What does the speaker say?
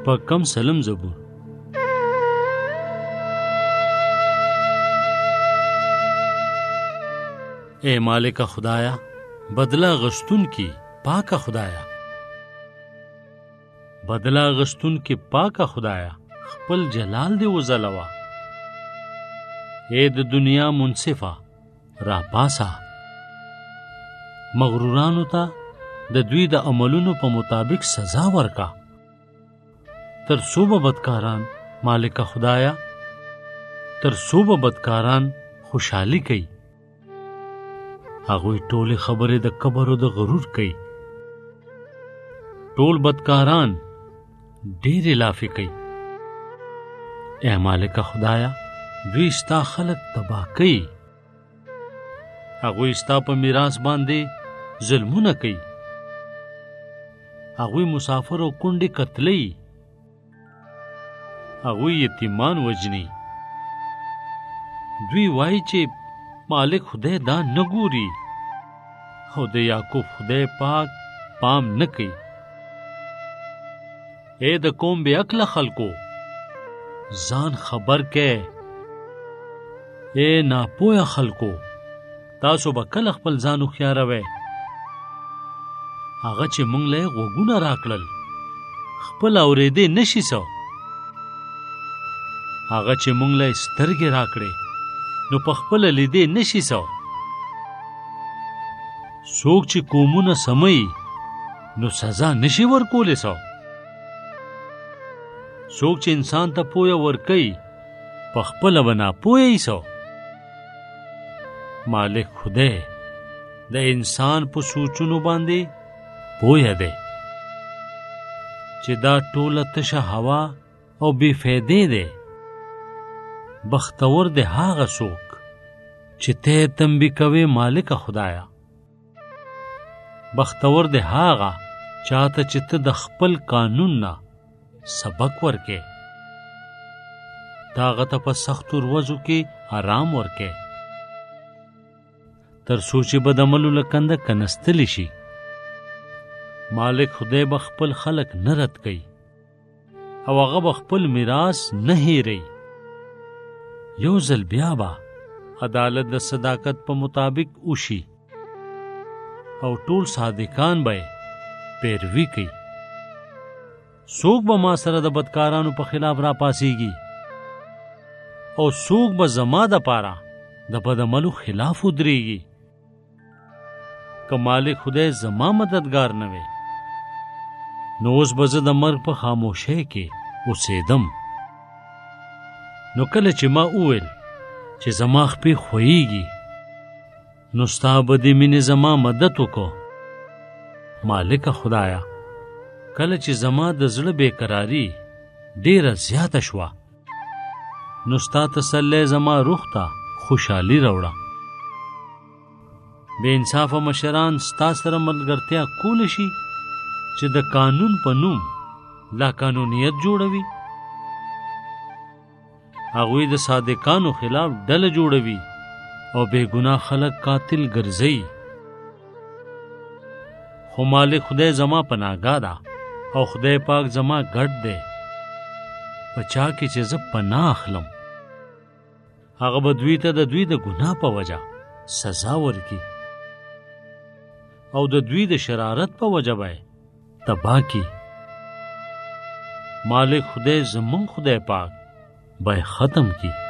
شپږ کم سلم زبور. اے مالک خدایا بدلا غشتون کی پاک خدایا، بدلا غشتون کی پاک خدایا خپل جلال دی وزلوا. اے د دنیا منصفه را پاسا، مغرورانو ته د دوی د عملونو په مطابق سزا ورکا. تر څو به بدکاران مالک خدایا، تر څو به بدکاران خوشحالي کوي، هغوی ټولې خبرې د کبر او د غرور کوي. ټول بدکاران ډېرې لافې کوي. اے مالک خدایا دوی ستا خلق تباه کوي، هغوی ستا په میراث باندې ظلمونه کوي، هغوی مسافر او کونډې قتلوي، هغوی یتیمان وجني. دوی وایي چې مالک خدای دا نه ګوري او د یعقوب خدای پاک پام نه کوي. اے د قوم بے عقل خلکو ځان خبر کې، اے ناپوهه خلکو تاسو به کله خپل ځان هوښیاروئ. هغه چې موږ له غوږونه راکړل خپل اورېدې نشي سو، هغه چې موږ له سترګې راکړې نو په خپل لیدې نشي سو. څوک چې قومونه سموي نو سزا نشي ورکولی سو. څوک چې انسان ته پوهه ورکوي په خپله به ناپوهه یې سو. مالک خدای د انسان په سوچونو باندې پوهه دی چې دا ټوله تشه هوا او بې فایدې دی. بختور دی هغه څوک چې ته تنبیه کوي مالک خدایا. بختور دی هغه چاته چې ته د خپل قانون نه سبق ورکې، هغه ته په سختو ورځو کې آرام ورکې، تر څو چې بد عملو له کنده کنستلی شي. مالک خدای به خپل خلق نه رد کوي او هغه به خپل میراث نه هیروي. یو ځل بیا به عدالت د صداقت په مطابق وشي او ټول صادقان به پیروي کوي. څوک به ما سره د بدکارانو په خلاف را پاسیږي او څوک به زما د پاره د بد عملو خلاف ودرېږي. که مالک خدای زما مددگار نه وي نو اوس به زه د مرګ په خاموشۍ کې اوسېدم. نو کله چې ما وویل چې زما خپې خویږي نو ستا به د مینې زما مدد وکړو. مالک خدایا کله چې زما د زړه بېقراري ډېره زیاته شوه نو ستا تسلی زما روح ته خوشحالي راوړه. بې انصافه مشران ستا سره ملګرتیا کولی شي چې د قانون په نوم لا قانونیت جوړوي. هغوی د صادقانو خلاف ډله جوړوي او بے گناه خلق قاتل ګرځي. خو مالک خدای زما پناهګاه ده او خدای پاک زما ګډ دی. په چا کې چې زه پناه اخلم هغه به دوی ته د دوی د ګناه په وجه سزا ورکي او د دوی د شرارت په وجه به تباه کی. مالک خدای زمون خدای پاک به ختم کی.